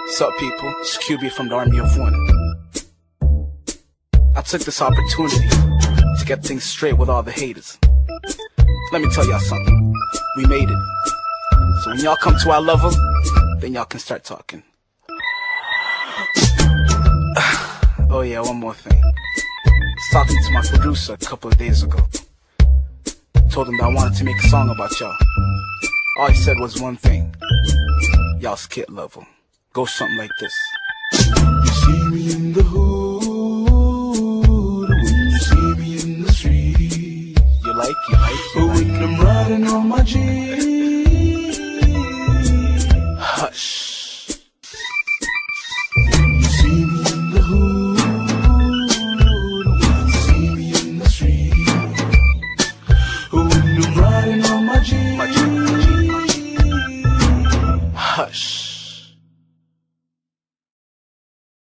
Sup people, it's QB from the Army of One. I took this opportunity to get things straight with all the haters. Let me tell y'all something, we made it. So when y'all come to our level, then y'all can start talking. Oh yeah, one more thing. I was talking to my producer a couple of days ago. Told him that I wanted to make a song about y'all. All he said was one thing: y'all skit level. Go something like this. You see me in the hood, when you see me in the street. You like. But when I'm riding on my Jeep, hush.